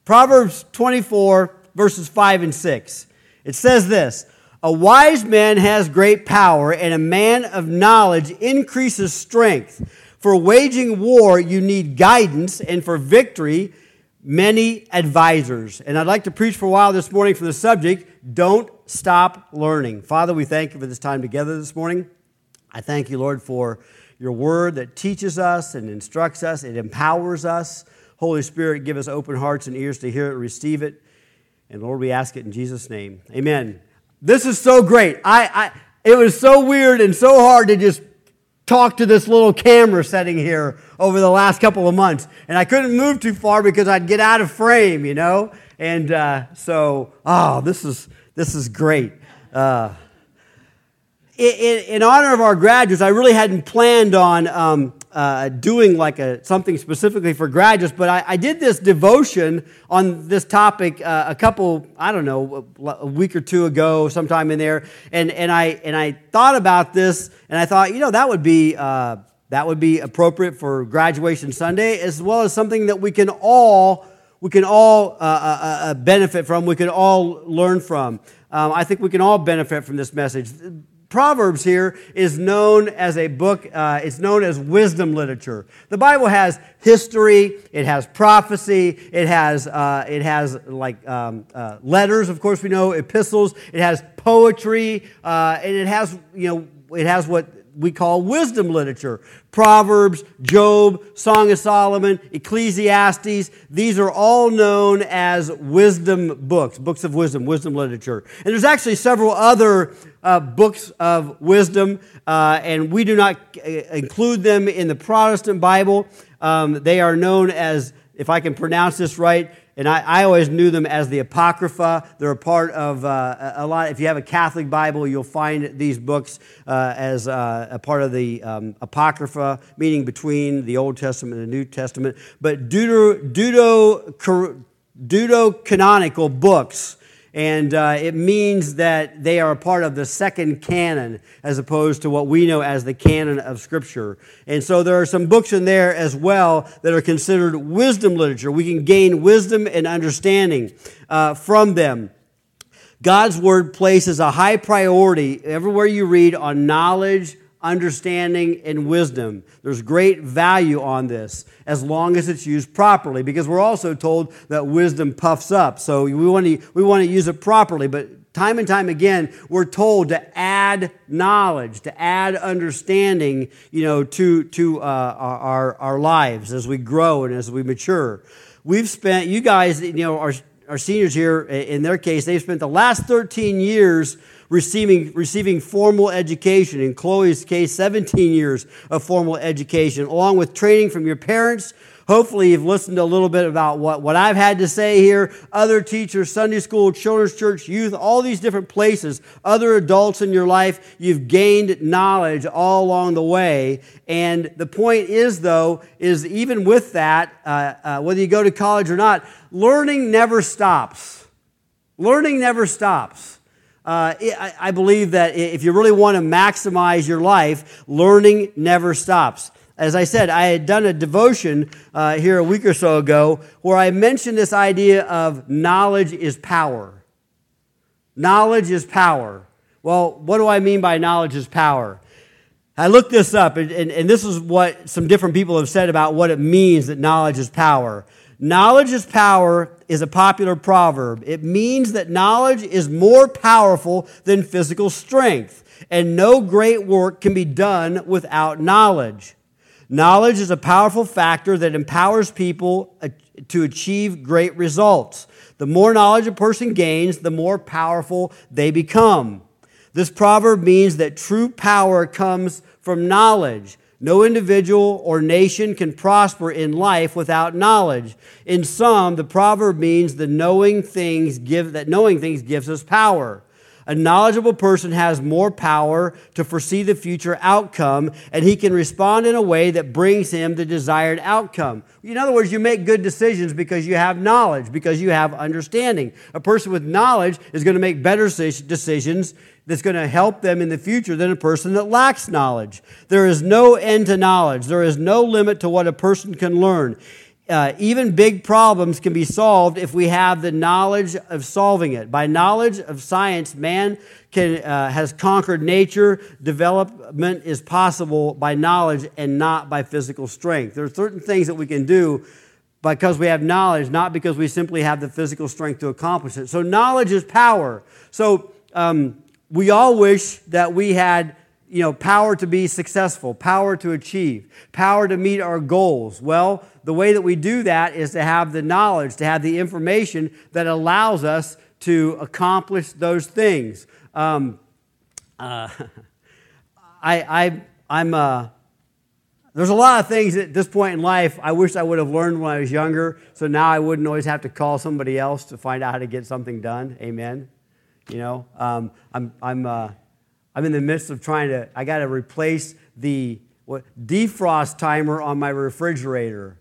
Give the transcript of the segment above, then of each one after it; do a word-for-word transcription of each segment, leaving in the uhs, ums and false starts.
Proverbs twenty-four, verses five and six. It says this, "A wise man has great power, and a man of knowledge increases strength. For waging war, you need guidance, and for victory, many advisors." And I'd like to preach for a while this morning from the subject, don't stop learning. Father, we thank you for this time together this morning. I thank you, Lord, for your word that teaches us and instructs us. It empowers us. Holy Spirit, give us open hearts and ears to hear it and receive it. And Lord, we ask it in Jesus' name. Amen. This is so great. I, I it was so weird and so hard to just talk to this little camera setting here over the last couple of months. And I couldn't move too far because I'd get out of frame, you know. And uh, so, oh, this is this is great. Uh, in, in honor of our graduates, I really hadn't planned on um, uh, doing like a something specifically for graduates, but I, I did this devotion on this topic uh, a couple, I don't know, a week or two ago, sometime in there, and and I and I thought about this, and I thought, you know, that would be uh, that would be appropriate for graduation Sunday, as well as something that we can all we can all uh, uh, uh, benefit from, we can all learn from. Um, I think we can all benefit from this message. Proverbs here is known as a book, uh, it's known as wisdom literature. The Bible has history, it has prophecy, it has uh, it has like um, uh, letters, of course we know, epistles, it has poetry, uh, and it has, you know, it has what we call wisdom literature. Proverbs, Job, Song of Solomon, Ecclesiastes, these are all known as wisdom books, books of wisdom, wisdom literature. And there's actually several other uh, books of wisdom, uh, and we do not include them in the Protestant Bible. Um, they are known as, if I can pronounce this right, and I, I always knew them as the Apocrypha. They're a part of uh, a lot. If you have a Catholic Bible, you'll find these books uh, as uh, a part of the um, Apocrypha, meaning between the Old Testament and the New Testament. But deutero, deutero, deuterocanonical books, and uh, it means that they are a part of the second canon as opposed to what we know as the canon of Scripture. And so there are some books in there as well that are considered wisdom literature. We can gain wisdom and understanding uh, from them. God's Word places a high priority everywhere you read on knowledge, understanding, and wisdom. There's great value on this as long as it's used properly, because we're also told that wisdom puffs up. So we want to we want to use it properly, but time and time again, we're told to add knowledge, to add understanding, you know, to to uh, our our lives as we grow and as we mature. We've spent, you guys, you know, our our seniors here, in their case, they've spent the last thirteen years receiving receiving formal education. In Chloe's case, seventeen years of formal education, along with training from your parents. Hopefully you've listened a little bit about what, what I've had to say here. Other teachers, Sunday school, children's church, youth, all these different places, other adults in your life, you've gained knowledge all along the way. And the point is, though, is even with that, uh, uh, whether you go to college or not, learning never stops. Learning never stops. Uh, I, I believe that if you really want to maximize your life, learning never stops. As I said, I had done a devotion uh, here a week or so ago where I mentioned this idea of knowledge is power. Knowledge is power. Well, what do I mean by knowledge is power? I looked this up, and, and, and this is what some different people have said about what it means that knowledge is power. Knowledge is power is a popular proverb. It means that knowledge is more powerful than physical strength, and no great work can be done without knowledge. Knowledge is a powerful factor that empowers people to achieve great results. The more knowledge a person gains, the more powerful they become. This proverb means that true power comes from knowledge. No individual or nation can prosper in life without knowledge. In sum, the proverb means the knowing things give that knowing things gives us power. A knowledgeable person has more power to foresee the future outcome, and he can respond in a way that brings him the desired outcome. In other words, you make good decisions because you have knowledge, because you have understanding. A person with knowledge is going to make better decisions that's going to help them in the future than a person that lacks knowledge. There is no end to knowledge. There is no limit to what a person can learn. Uh, even big problems can be solved if we have the knowledge of solving it. By knowledge of science, man can, uh, has conquered nature. Development is possible by knowledge and not by physical strength. There are certain things that we can do because we have knowledge, not because we simply have the physical strength to accomplish it. So knowledge is power. So um, we all wish that we had you know, power to be successful, power to achieve, power to meet our goals. Well, the way that we do that is to have the knowledge, to have the information that allows us to accomplish those things. Um, uh, I, I, I'm, uh, there's a lot of things at this point in life I wish I would have learned when I was younger, so now I wouldn't always have to call somebody else to find out how to get something done. Amen. You know, um, I'm, I'm, uh, I'm in the midst of trying to, I got to replace the what, defrost timer on my refrigerator.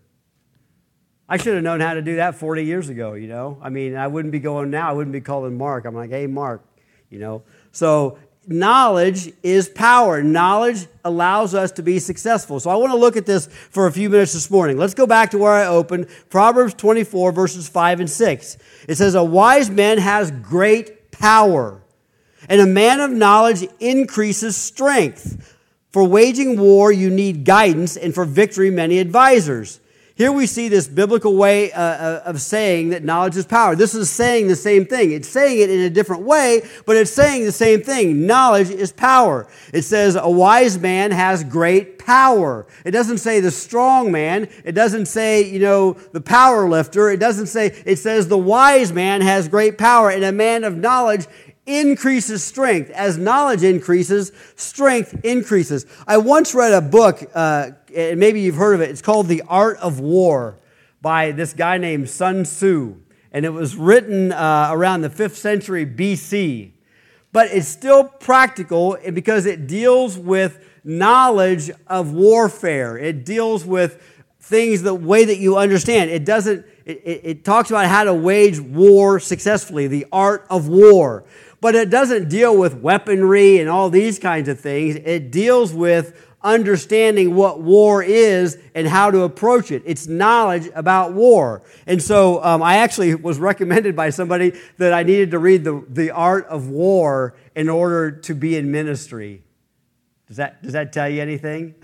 I should have known how to do that forty years ago, you know. I mean, I wouldn't be going now, I wouldn't be calling Mark. I'm like, hey, Mark, you know. So knowledge is power. Knowledge allows us to be successful. So I want to look at this for a few minutes this morning. Let's go back to where I opened, Proverbs twenty-four, verses five and six. It says, a wise man has great power, and a man of knowledge increases strength. For waging war, you need guidance, and for victory, many advisors. Here we see this biblical way uh, of saying that knowledge is power. This is saying the same thing. It's saying it in a different way, but it's saying the same thing. Knowledge is power. It says a wise man has great power. It doesn't say the strong man. It doesn't say, you know, the power lifter. It doesn't say, it says the wise man has great power, and a man of knowledge increases strength. As knowledge increases, strength increases. I once read a book, uh, and maybe you've heard of it. It's called The Art of War by this guy named Sun Tzu. And it was written uh, around the fifth century B C. But it's still practical because it deals with knowledge of warfare. It deals with things the way that you understand. It doesn't, it, it, it talks about how to wage war successfully, the art of war. But it doesn't deal with weaponry and all these kinds of things. It deals with understanding what war is and how to approach it. It's knowledge about war. And so um, I actually was recommended by somebody that I needed to read the, the Art of War in order to be in ministry. Does that, does that tell you anything?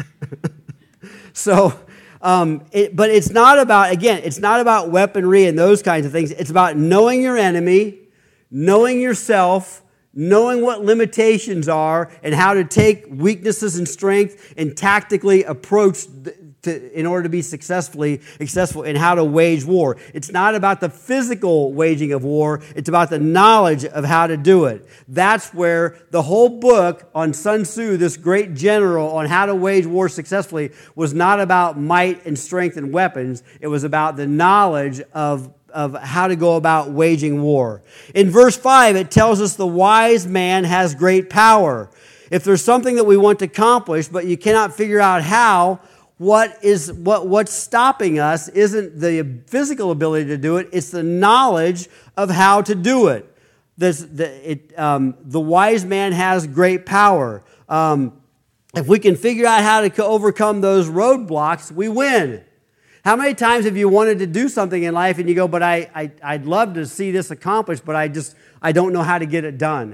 so... Um, it, but it's not about, again, it's not about weaponry and those kinds of things. It's about knowing your enemy, knowing yourself, knowing what limitations are, and how to take weaknesses and strength and tactically approach the, to, in order to be successfully successful in how to wage war. It's not about the physical waging of war. It's about the knowledge of how to do it. That's where the whole book on Sun Tzu, this great general on how to wage war successfully, was not about might and strength and weapons. It was about the knowledge of of how to go about waging war. In verse five, it tells us the wise man has great power. If there's something that we want to accomplish, but you cannot figure out how, what is what what's stopping us isn't the physical ability to do it, it's the knowledge of how to do it. This, the, it um, the wise man has great power. Um, if we can figure out how to overcome those roadblocks, we win. How many times have you wanted to do something in life and you go, but I, I, I'd love to see this accomplished, but I just, I don't know how to get it done.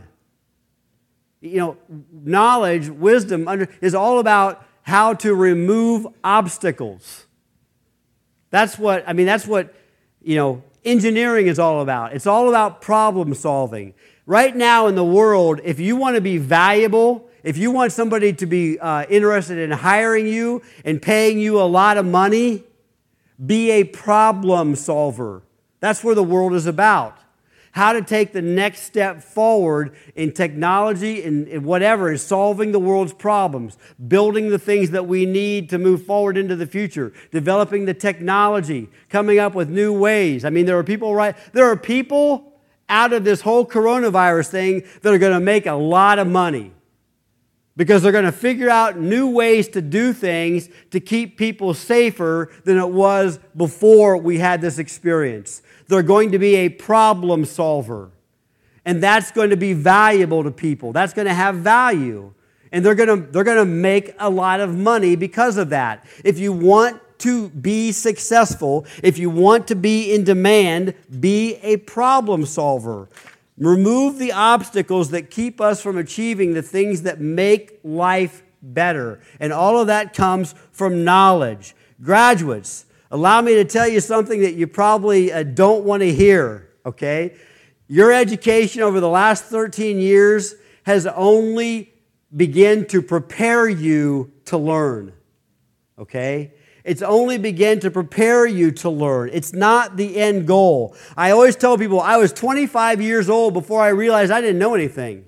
You know, knowledge, wisdom under, is all about how to remove obstacles. That's what, I mean, that's what, you know, engineering is all about. It's all about problem solving. Right now in the world, if you want to be valuable, if you want somebody to be uh, interested in hiring you and paying you a lot of money, be a problem solver. That's where the world is about. How to take the next step forward in technology and, and whatever, in solving the world's problems, building the things that we need to move forward into the future, developing the technology, coming up with new ways. I mean, there are people right, there are people out of this whole coronavirus thing that are going to make a lot of money. Because they're going to figure out new ways to do things to keep people safer than it was before we had this experience. They're going to be a problem solver. And that's going to be valuable to people. That's going to have value. And they're going to, they're going to make a lot of money because of that. If you want to be successful, if you want to be in demand, be a problem solver. Remove the obstacles that keep us from achieving the things that make life better. And all of that comes from knowledge. Graduates, allow me to tell you something that you probably uh, don't want to hear, okay? Your education over the last thirteen years has only begun to prepare you to learn, okay? It's only begun to prepare you to learn. It's not the end goal. I always tell people I was twenty-five years old before I realized I didn't know anything.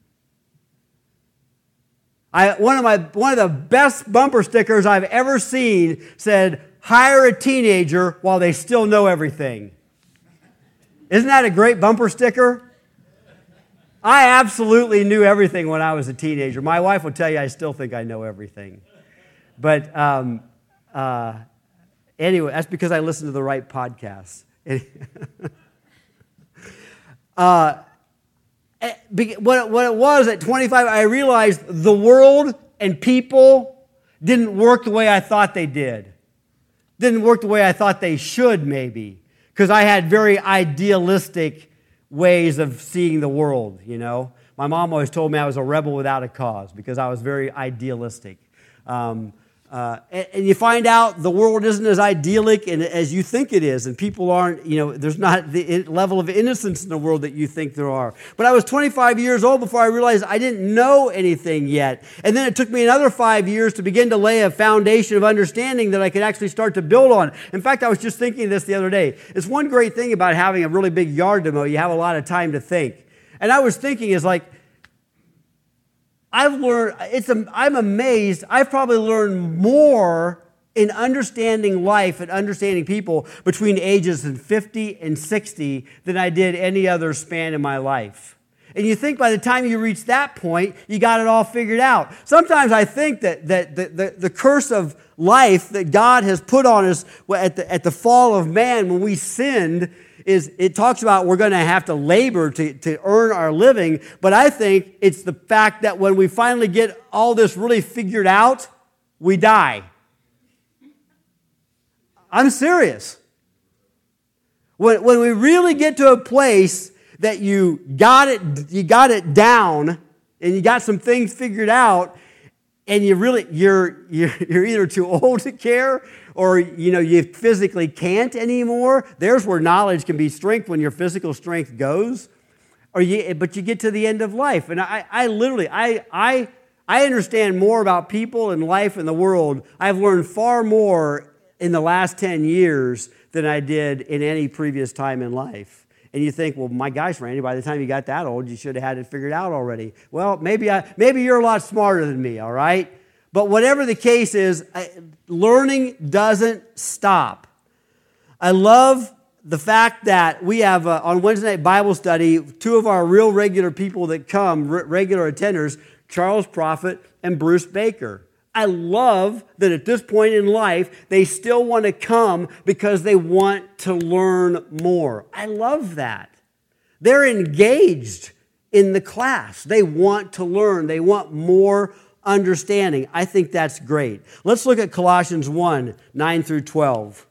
I, one of my one of the best bumper stickers I've ever seen said, "Hire a teenager while they still know everything." Isn't that a great bumper sticker? I absolutely knew everything when I was a teenager. My wife will tell you I still think I know everything. But um, uh, anyway, that's because I listen to the right podcasts. uh, what, what it was at twenty-five, I realized the world and people didn't work the way I thought they did. Didn't work the way I thought they should, maybe. Because I had very idealistic ways of seeing the world, you know. My mom always told me I was a rebel without a cause because I was very idealistic. Um, uh, and, and you find out the world isn't as idyllic and as you think it is, and people aren't, you know, there's not the level of innocence in the world that you think there are. But I was twenty-five years old before I realized I didn't know anything yet. And then it took me another five years to begin to lay a foundation of understanding that I could actually start to build on. In fact, I was just thinking this the other day. It's one great thing about having a really big yard to mow. You have a lot of time to think. And I was thinking is like, I've learned, it's, I'm amazed, I've probably learned more in understanding life and understanding people between ages of fifty and sixty than I did any other span in my life. And you think by the time you reach that point, you got it all figured out. Sometimes I think that, that the, the, the curse of life that God has put on us at the, at the fall of man when we sinned is it talks about we're going to have to labor to, to earn our living, but I think it's the fact that when we finally get all this really figured out, we die. I'm serious. When, when we really get to a place that you got it, you got it down and you got some things figured out, and you really you're you're, you're either too old to care, or you know you physically can't anymore. There's where knowledge can be strength when your physical strength goes. Or you, but you get to the end of life, and I, I literally I I I understand more about people and life and the world. I've learned far more in the last ten years than I did in any previous time in life. And you think, well, my gosh, Randy, by the time you got that old, you should have had it figured out already. Well, maybe I, maybe you're a lot smarter than me, all right? But whatever the case is, I, learning doesn't stop. I love the fact that we have, uh, on Wednesday night Bible study, two of our real regular people that come, r- regular attenders, Charles Prophet and Bruce Baker. I love that at this point in life, they still want to come because they want to learn more. I love that. They're engaged in the class. They want to learn. They want more understanding. I think that's great. Let's look at Colossians one, nine through twelve.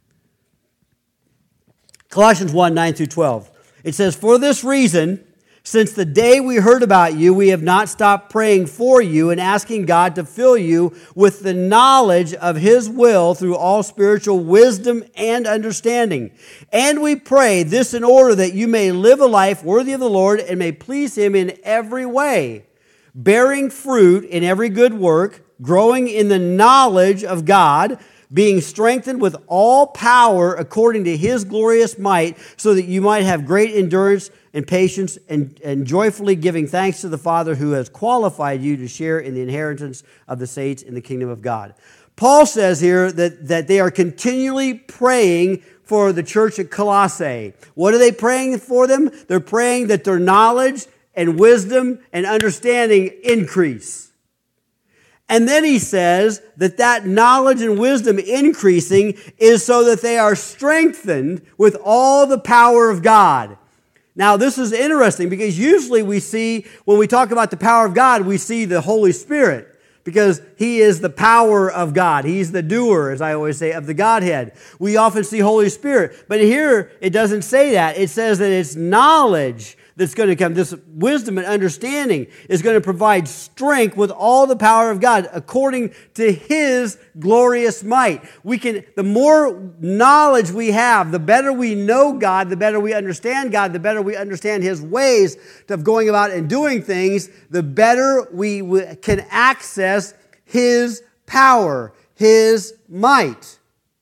Colossians one, nine through twelve. It says, "For this reason, since the day we heard about you, we have not stopped praying for you and asking God to fill you with the knowledge of His will through all spiritual wisdom and understanding. And we pray this in order that you may live a life worthy of the Lord and may please Him in every way, bearing fruit in every good work, growing in the knowledge of God, being strengthened with all power according to His glorious might, so that you might have great endurance and patience, and, and joyfully giving thanks to the Father who has qualified you to share in the inheritance of the saints in the kingdom of God." Paul says here that, that they are continually praying for the church at Colossae. What are they praying for them? They're praying that their knowledge and wisdom and understanding increase. And then he says that that knowledge and wisdom increasing is so that they are strengthened with all the power of God. Now, this is interesting because usually we see, when we talk about the power of God, we see the Holy Spirit. because he is the power of God. He's the doer, as I always say, of the Godhead. We often see Holy Spirit, but here it doesn't say that. It says that it's knowledge that's going to come. This wisdom and understanding is going to provide strength with all the power of God according to his glorious might. We can, the more knowledge we have, the better we know God, the better we understand God, the better we understand his ways of going about and doing things, the better we can access his power, his might.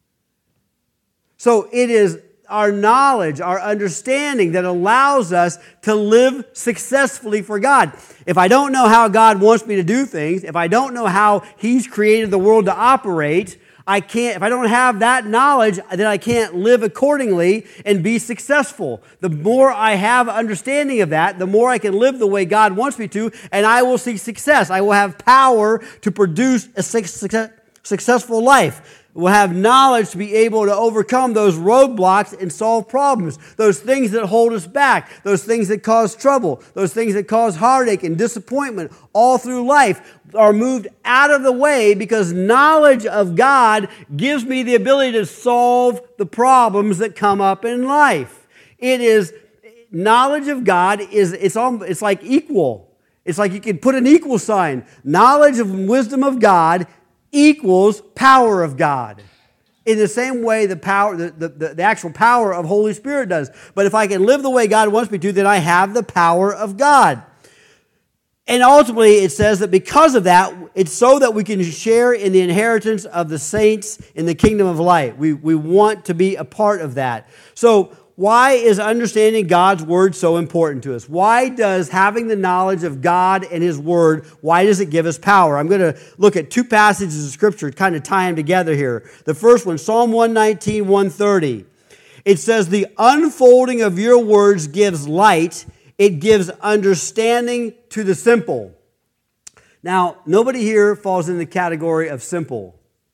So it is our knowledge, our understanding that allows us to live successfully for God. If I don't know how God wants me to do things, if I don't know how he's created the world to operate, I can't, if I don't have that knowledge, then I can't live accordingly and be successful. The more I have understanding of that, the more I can live the way God wants me to, and I will see success. I will have power to produce a success, successful life. We'll have knowledge to be able to overcome those roadblocks and solve problems, those things that hold us back, those things that cause trouble, those things that cause heartache and disappointment all through life are moved out of the way because knowledge of God gives me the ability to solve the problems that come up in life. It is, knowledge of God is, it's, all, it's like equal. It's like you can put an equal sign. Knowledge of wisdom of God equals power of God. In the same way the power, the, the, the actual power of Holy Spirit does. But if I can live the way God wants me to, then I have the power of God. And ultimately it says that because of that, it's so that we can share in the inheritance of the saints in the kingdom of light. We, we want to be a part of that. So why is understanding God's word so important to us? Why does having the knowledge of God and his word, why does it give us power? I'm going to look at two passages of scripture, kind of tie them together here. The first one, Psalm one nineteen, one thirty. It says, the unfolding of your words gives light. It gives understanding to the simple. Now, nobody here falls in the category of simple.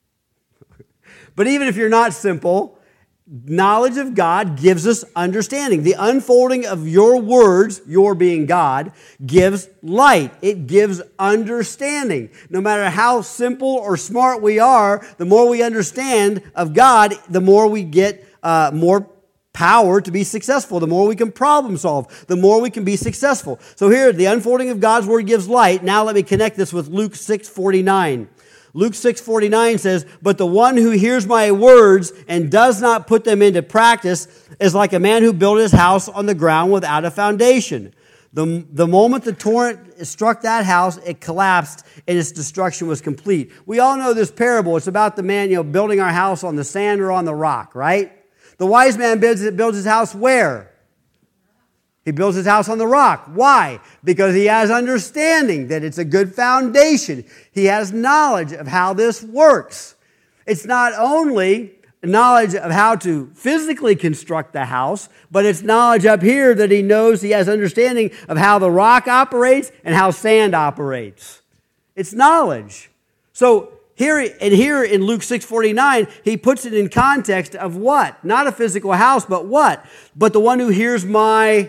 But even if you're not simple, knowledge of God gives us understanding. The unfolding of your words, your being God, gives light. It gives understanding. No matter how simple or smart we are, the more we understand of God, the more we get uh, more power to be successful. The more we can problem solve, the more we can be successful. So here, the unfolding of God's word gives light. Now let me connect this with Luke six forty-nine. Luke six forty-nine says, but the one who hears my words and does not put them into practice is like a man who built his house on the ground without a foundation. The, the moment the torrent struck that house, it collapsed and its destruction was complete. We all know this parable. It's about the man, you know, building our house on the sand or on the rock, right? The wise man builds, builds his house where? He builds his house on the rock. Why? Because he has understanding that it's a good foundation. He has knowledge of how this works. It's not only knowledge of how to physically construct the house, but it's knowledge up here that he knows, he has understanding of how the rock operates and how sand operates. It's knowledge. So here and here in Luke six forty-nine, he puts it in context of what? Not a physical house, but what? But the one who hears my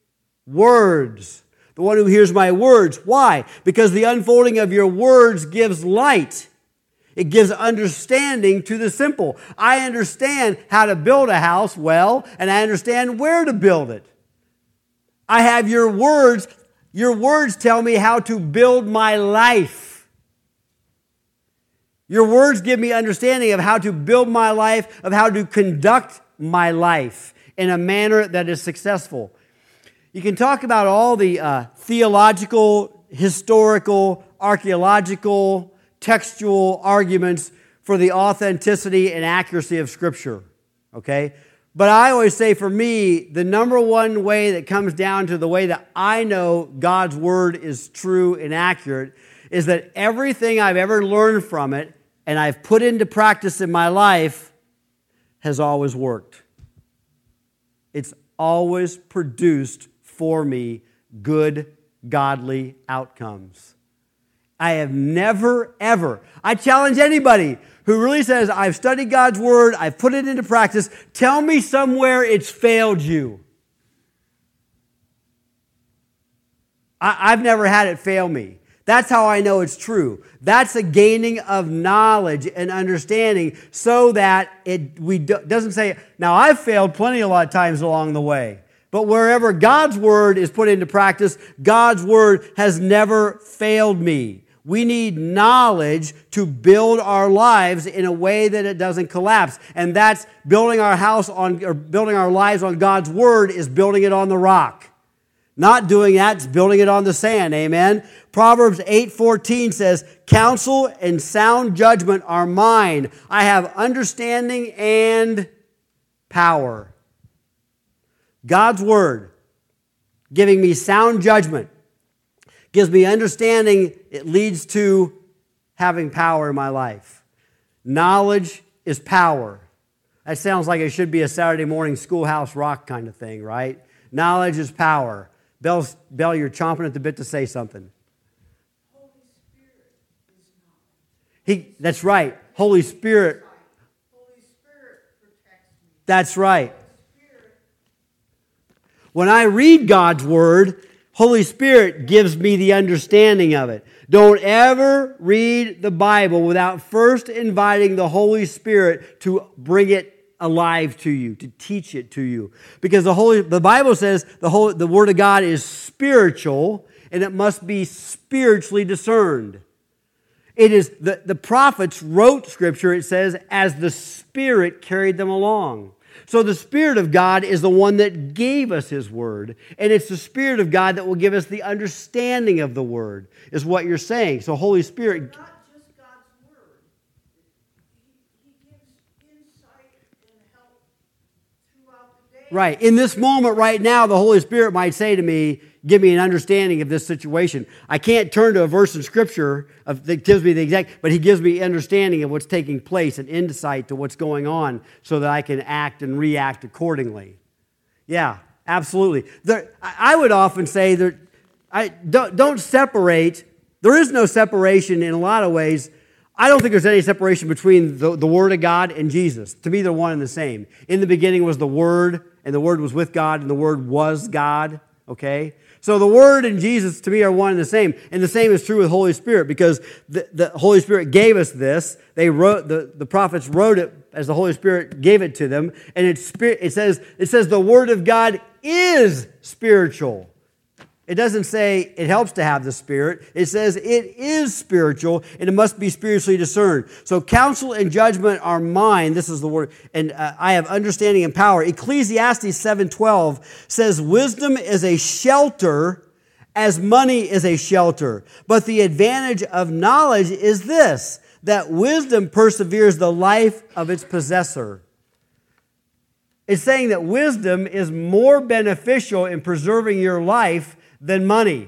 words. The one who hears my words. Why? Because the unfolding of your words gives light. It gives understanding to the simple. I understand how to build a house well, and I understand where to build it. I have your words. Your words tell me how to build my life. Your words give me understanding of how to build my life, of how to conduct my life in a manner that is successful. You can talk about all the uh, theological, historical, archaeological, textual arguments for the authenticity and accuracy of Scripture, okay? But I always say for me, the number one way that comes down to the way that I know God's Word is true and accurate is that everything I've ever learned from it and I've put into practice in my life has always worked. It's always produced for me good, godly outcomes. I have never, ever, I challenge anybody who really says, I've studied God's Word, I've put it into practice, tell me somewhere it's failed you. I, I've never had it fail me. That's how I know it's true. That's a gaining of knowledge and understanding so that it we do, doesn't say, now I've failed plenty a lot of times along the way, but wherever God's word is put into practice, God's word has never failed me. We need knowledge to build our lives in a way that it doesn't collapse. And that's building our house on, or building our lives on God's word is building it on the rock. Not doing that, it's building it on the sand. Amen? Proverbs eight fourteen says, counsel and sound judgment are mine. I have understanding and power. God's word, giving me sound judgment, gives me understanding. It leads to having power in my life. Knowledge is power. That sounds like it should be a Saturday morning schoolhouse rock kind of thing, right? Knowledge is power. Bell's, Bell, you're chomping at the bit to say something. Holy Spirit is knowledge. He, that's right. Holy Spirit. Holy Spirit protects me. That's right. Spirit. When I read God's word, Holy Spirit gives me the understanding of it. Don't ever read the Bible without first inviting the Holy Spirit to bring it alive to you, to teach it to you. Because the Holy, the Bible says the whole, the Word of God is spiritual and it must be spiritually discerned. It is, the, the prophets wrote Scripture, it says, as the Spirit carried them along. So the Spirit of God is the one that gave us His Word. And it's the Spirit of God that will give us the understanding of the Word, is what you're saying. So Holy Spirit... Not just God's word. He, he gives insight and help throughout the day. Right. In this moment right now, the Holy Spirit might say to me, give me an understanding of this situation. I can't turn to a verse in Scripture of, that gives me the exact, but He gives me understanding of what's taking place and insight to what's going on so that I can act and react accordingly. Yeah, absolutely. There, I would often say that I don't, don't separate. There is no separation in a lot of ways. I don't think there's any separation between the, the Word of God and Jesus. To me, they're one and the same. In the beginning was the Word, and the Word was with God, and the Word was God. Okay? So the Word and Jesus, to me, are one and the same. And the same is true with Holy Spirit, because the, the Holy Spirit gave us this. They wrote, the, the prophets wrote it as the Holy Spirit gave it to them. And it's, it says, it says the Word of God is spiritual. It doesn't say it helps to have the Spirit. It says it is spiritual, and it must be spiritually discerned. So counsel and judgment are mine. This is the word. And uh, I have understanding and power. Ecclesiastes seven twelve says, wisdom is a shelter as money is a shelter. But the advantage of knowledge is this, that wisdom perseveres the life of its possessor. It's saying that wisdom is more beneficial in preserving your life than money.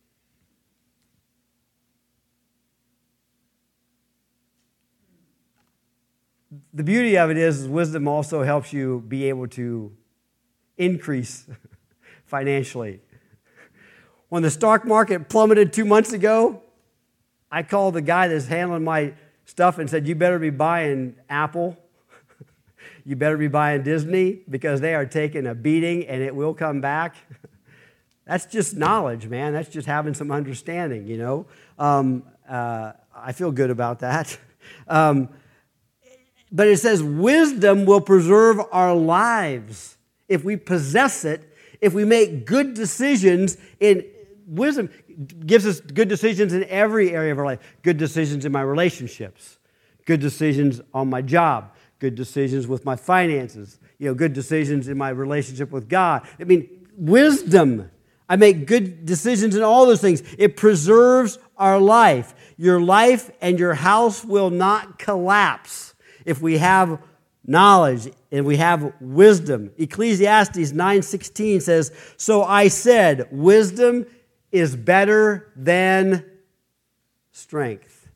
The beauty of it is, is wisdom also helps you be able to increase financially. When the stock market plummeted two months ago, I called the guy that's handling my stuff and said, you better be buying Apple. You better be buying Disney, because they are taking a beating and it will come back. That's just knowledge, man. That's just having some understanding, you know. Um, uh, I feel good about that. Um, but it says wisdom will preserve our lives. If we possess it, if we make good decisions, in wisdom gives us good decisions in every area of our life. Good decisions in my relationships. Good decisions on my job. Good decisions with my finances. You know, good decisions in my relationship with God. I mean, wisdom. I make good decisions in all those things. It preserves our life. Your life and your house will not collapse if we have knowledge and we have wisdom. Ecclesiastes nine sixteen says, so I said, wisdom is better than strength.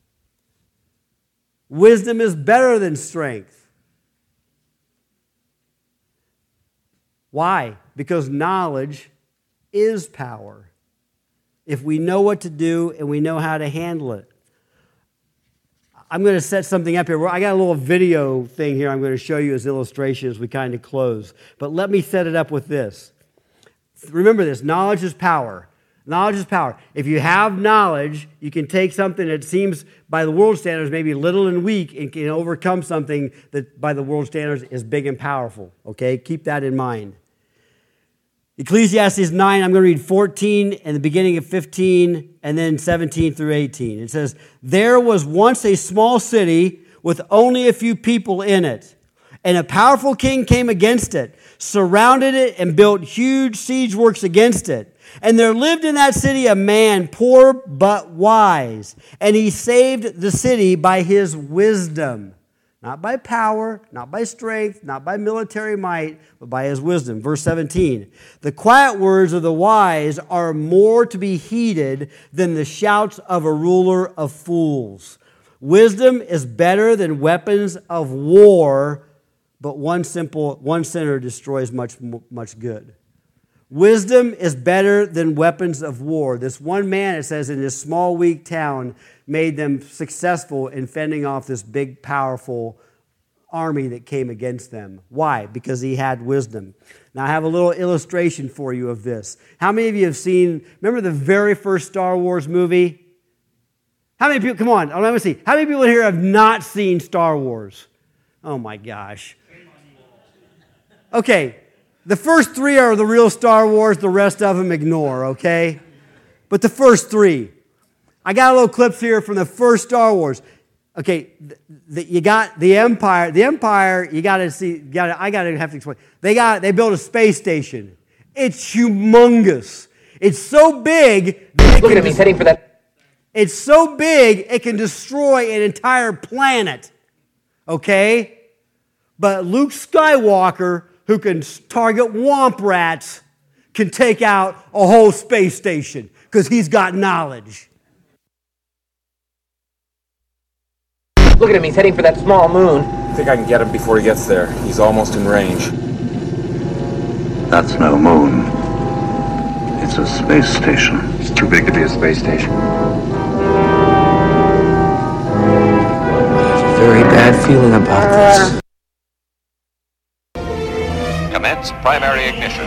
Wisdom is better than strength. Why? Because knowledge is power. If we know what to do and we know how to handle it. I'm going to set something up here. I got a little video thing here I'm going to show you as illustration as we kind of close. But let me set it up with this. Remember this, knowledge is power. Knowledge is power. If you have knowledge, you can take something that seems by the world standards maybe little and weak and can overcome something that by the world standards is big and powerful. Okay? Keep that in mind. Ecclesiastes nine, I'm going to read fourteen and the beginning of fifteen and then seventeen through eighteen. It says, "There was once a small city with only a few people in it, and a powerful king came against it, surrounded it, and built huge siege works against it. And there lived in that city a man, poor but wise, and he saved the city by his wisdom." Not by power, not by strength, not by military might, but by his wisdom. Verse seventeen, "The quiet words of the wise are more to be heeded than the shouts of a ruler of fools. Wisdom is better than weapons of war, but one simple, one sinner destroys much, much good." Wisdom is better than weapons of war. This one man, it says, in this small, weak town, made them successful in fending off this big, powerful army that came against them. Why? Because he had wisdom. Now, I have a little illustration for you of this. How many of you have seen, remember the very first Star Wars movie? How many people, come on, let me see. How many people here have not seen Star Wars? Oh my gosh. Okay. The first three are the real Star Wars. The rest of them ignore, okay? But the first three. I got a little clips here from the first Star Wars. Okay, the, the, you got the Empire. The Empire, you got to see, got I got to have to explain. They got, they built a space station. It's humongous. It's so big. That Look at him, he's heading for that. It's so big, it can destroy an entire planet, okay? But Luke Skywalker, who can target womp rats, can take out a whole space station because he's got knowledge. Look at him, he's heading for that small moon. I think I can get him before he gets there. He's almost in range. That's no moon. It's a space station. It's too big to be a space station. I have a very bad feeling about this. Commence primary ignition.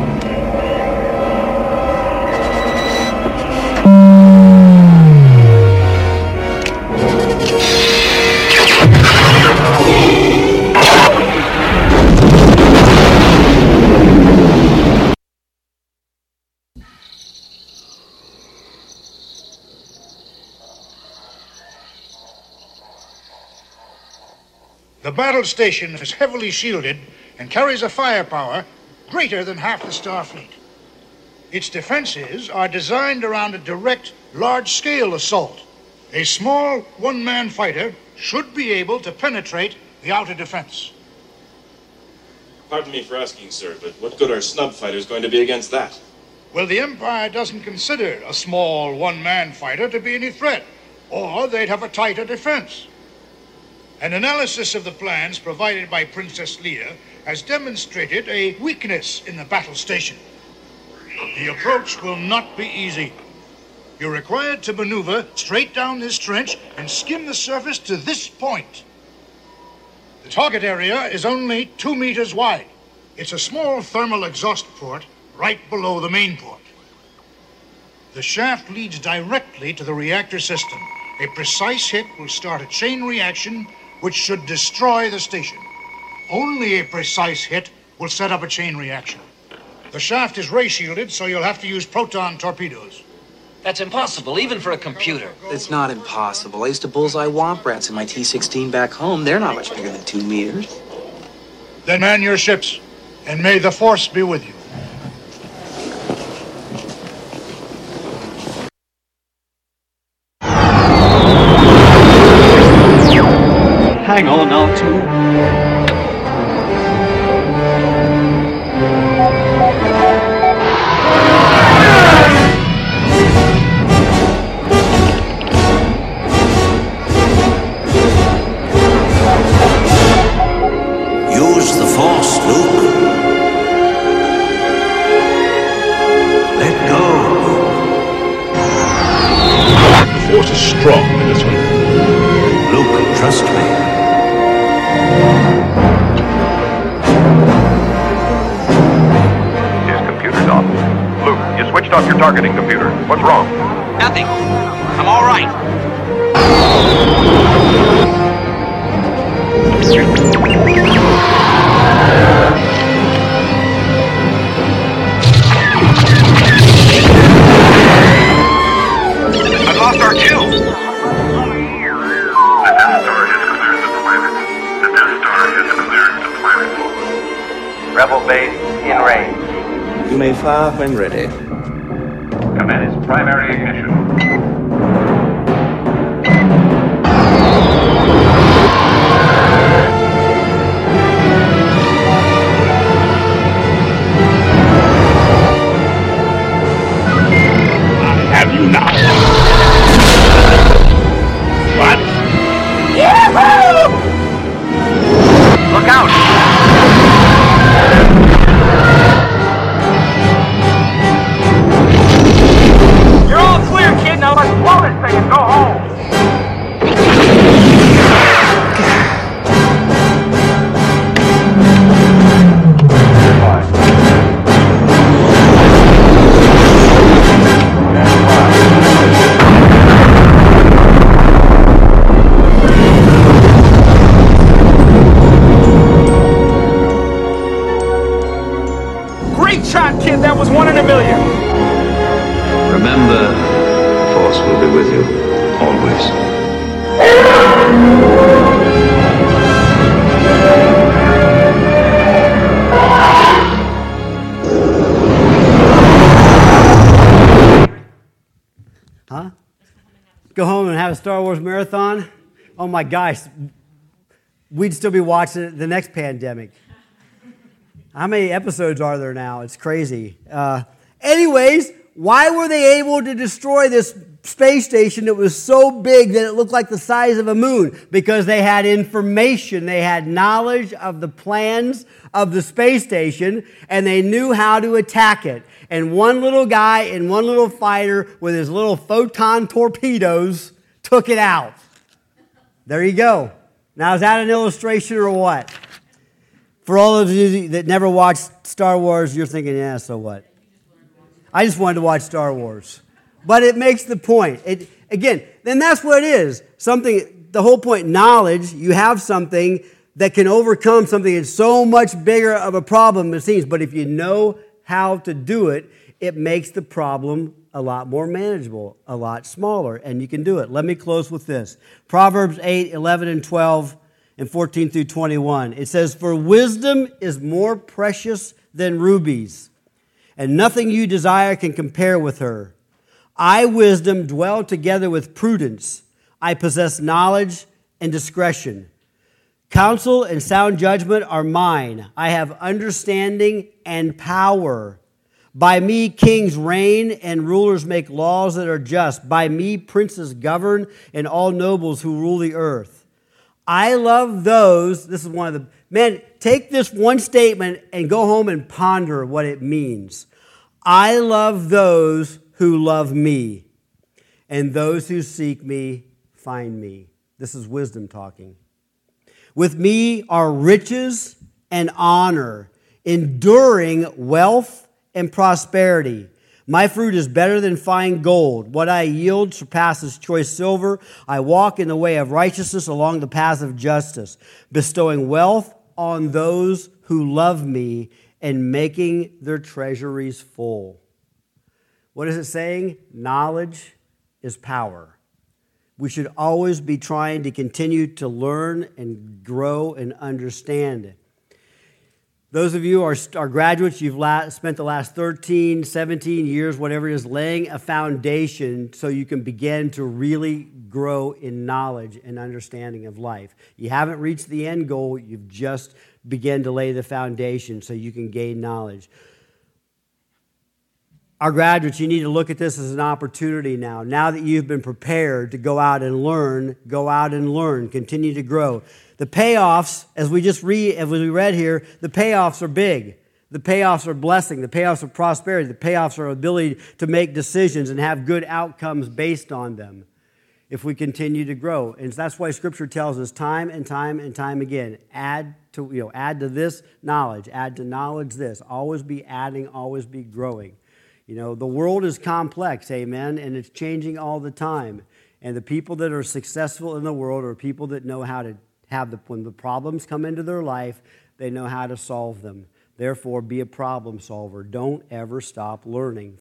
The battle station is heavily shielded and carries a firepower greater than half the Starfleet. Its defenses are designed around a direct, large-scale assault. A small one-man fighter should be able to penetrate the outer defense. Pardon me for asking, sir, but what good are snub fighters going to be against that? Well, the Empire doesn't consider a small one-man fighter to be any threat, or they'd have a tighter defense. An analysis of the plans provided by Princess Leia has demonstrated a weakness in the battle station. The approach will not be easy. You're required to maneuver straight down this trench and skim the surface to this point. The target area is only two meters wide. It's a small thermal exhaust port right below the main port. The shaft leads directly to the reactor system. A precise hit will start a chain reaction which should destroy the station. Only a precise hit will set up a chain reaction. The shaft is ray shielded, so you'll have to use proton torpedoes. That's impossible, even for a computer. It's not impossible. I used to bullseye womp rats in my T sixteen back home. They're not much bigger than two meters. Then man your ships, and may the Force be with you. Hang on now, too. Use the Force, Luke. Let go. The Force is strong in this one. Luke, trust me. His computer's off. Luke, you switched switched off your targeting computer. What's wrong? Nothing. I'm all right. I lost our kill. The Death Star has cleared the planet. The Death Star has cleared the planet. Rebel base in range. You may fire when ready. Commence primary ignition. Have you not? What? Yahoo! Look out! You're all clear, kid. Now let's blow this thing and go home. Great shot, kid. That was one in a million. Remember, the Force will be with you, always. Huh? Go home and have a Star Wars marathon? Oh my gosh, we'd still be watching it the next pandemic. How many episodes are there now? It's crazy. Uh, anyways, why were they able to destroy this space station that was so big that it looked like the size of a moon? Because they had information, they had knowledge of the plans of the space station, and they knew how to attack it. And one little guy and one little fighter with his little photon torpedoes took it out. There you go. Now, is that an illustration or what? For all of you that never watched Star Wars, you're thinking, yeah, so what? I just wanted to watch Star Wars. But it makes the point. It, again, then that's what it is. Something, the whole point, knowledge, you have something that can overcome something that's so much bigger of a problem than it seems. But if you know how to do it, it makes the problem a lot more manageable, a lot smaller, and you can do it. Let me close with this. Proverbs eight, eleven, and twelve, and fourteen through twenty-one. It says, "For wisdom is more precious than rubies, and nothing you desire can compare with her. I, wisdom, dwell together with prudence. I possess knowledge and discretion. Counsel and sound judgment are mine. I have understanding and power. By me kings reign and rulers make laws that are just. By me princes govern and all nobles who rule the earth. I love those," this is one of the, man, take this one statement and go home and ponder what it means. "I love those who love me, and those who seek me find me." This is wisdom talking. "With me are riches and honor, enduring wealth and prosperity. My fruit is better than fine gold. What I yield surpasses choice silver. I walk in the way of righteousness along the paths of justice, bestowing wealth on those who love me and making their treasuries full." What is it saying? Knowledge is power. We should always be trying to continue to learn and grow and understand it. Those of you who are, are graduates, you've la- spent the last thirteen, seventeen years, whatever it is, laying a foundation so you can begin to really grow in knowledge and understanding of life. You haven't reached the end goal, you've just begun to lay the foundation so you can gain knowledge. Our graduates, you need to look at this as an opportunity now. Now that you've been prepared to go out and learn, go out and learn, continue to grow. The payoffs, as we just read, as we read here, the payoffs are big. The payoffs are blessing. The payoffs are prosperity. The payoffs are ability to make decisions and have good outcomes based on them if we continue to grow. And that's why Scripture tells us time and time and time again, add to, you know, add to this knowledge, add to knowledge this. Always be adding, always be growing. You know, the world is complex, amen, and it's changing all the time. And the people that are successful in the world are people that know how to have the, when the problems come into their life, they know how to solve them. Therefore, be a problem solver. Don't ever stop learning.